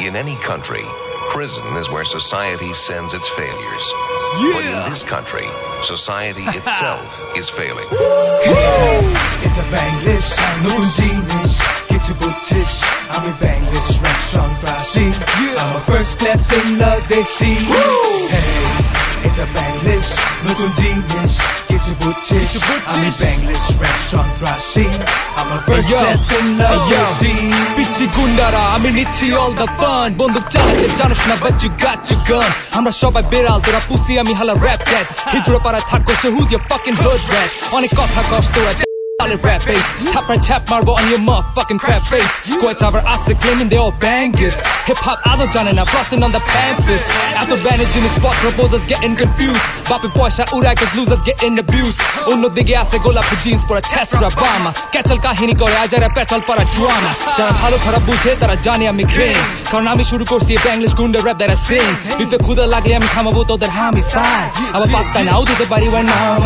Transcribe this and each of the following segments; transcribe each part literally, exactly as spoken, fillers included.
In any country, prison is where society sends its failures. Yeah. But in this country, society itself is failing. It's a Banglish, নতুন জিনিস কিছু বুঝছিস আমি Banglish rap সন্ত্রাসী I'm a first class singer দেশি Hey, it's a Banglish, নতুন জিনিস কিছু বুঝছিস আমি Banglish rap সন্ত্রাসী I'm a first class singer দেশি পিচ্ছি গুন্ডারা আমি নিচ্ছি all the fun বন্দুক চালাতে জানোস না but you got your gun আমরা সবাই বেড়াল তোরা পুসি আমি হালা rap that হিজড়ে পাড়া থাকো so who's your fucking hood rat অনেক কথা কষ্ট তোরা solid rap bass Tap right tap marble on your motherfucking crap face Quite over us claiming they all bangers Hip hop I don't done enough flossing on the pamphlets After bandage in the spot proposers getting confused Boppy boy shot urai cause losers getting abused Unno dige ase gola for jeans for a test for Obama Kachal kahini kore ajara pechal para drama Jara bhalo kharab bujhe tara jane ami king Karon ami shuru korchi a Banglish gunda rap that I sing If e khuda lage ami khamabo toder homicide Aba patta nao dite pari when I'm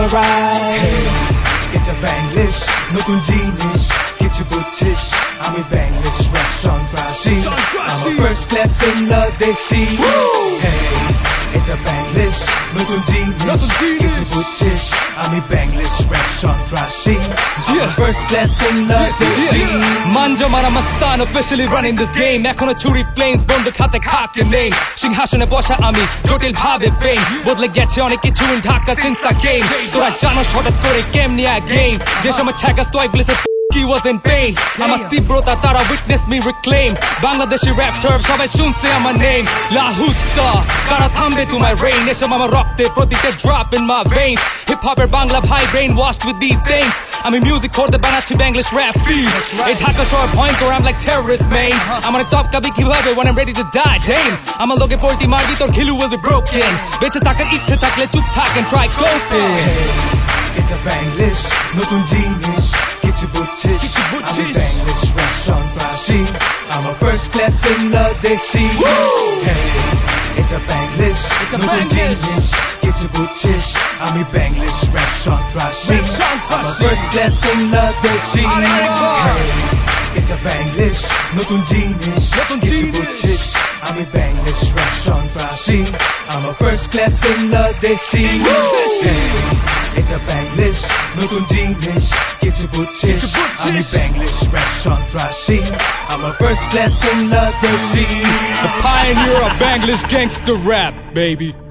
alright It's a Banglish, নতুন জিনিস কিছু বুঝছিস আমি Banglish rap সন্ত্রাসী I'm a first class singer দেশি Hey, it's a Banglish, নতুন জিনিস কিছু বুঝছিস আমি Banglish rap সন্ত্রাসী I'm a first class singer দেশি Manjo mara mastan officially running this game এখনো ছুরি flames বন্দুক হাতে খাক your name সিংহাসনে বসা আমি জটিল ভাবে পেইন বদলে গেছে অনেক কিছু in Dhaka since I came তোরা জানো হঠাৎ করে কেমনি I game যে সময় ঠেকা স্টয়বলিস he was in pain আমার তীব্রতা তারা witness me reclaim Bangladeshi rap term সবাই শুনছে আমার name La Husta কারা থামবে তোমার reign এসব আমার রক্তে প্রতিটা drop in my veins hip hop এর বাংলা ভাই brain washed with these things আমি মিউজিক করতে বানাচ্ছি Banglish rap beat এই ঢাকা শহর ভয়ঙ্কর I'm like terrorist man আমার টপ কাবি কিভাবে when I'm ready to die damn আমার লোকে পোল্টি মারবি তোর ঘিলু will be broken বেঁচে থাকার ইচ্ছে থাকলে চুপ থাক and try coping It's a Banglish, নতুন জিনিস কিছু বুঝছিস আমি Banglish rap সন্ত্রাসী I'm a first class singer দেশি Hey, it's a Banglish, নতুন জিনিস কিছু বুঝছিস আমি Banglish rap সন্ত্রাসী I'm a first class singer দেশি Hey, it's a Banglish, নতুন জিনিস কিছু বুঝছিস আমি Banglish rap সন্ত্রাসী I'm a first class singer দেশি Hey, it's a Banglish, নতুন জিনিস কিছু বুঝছিস আমি Banglish rap সন্ত্রাসী I'm a first class singer দেশি The pioneer of Banglish gangster rap baby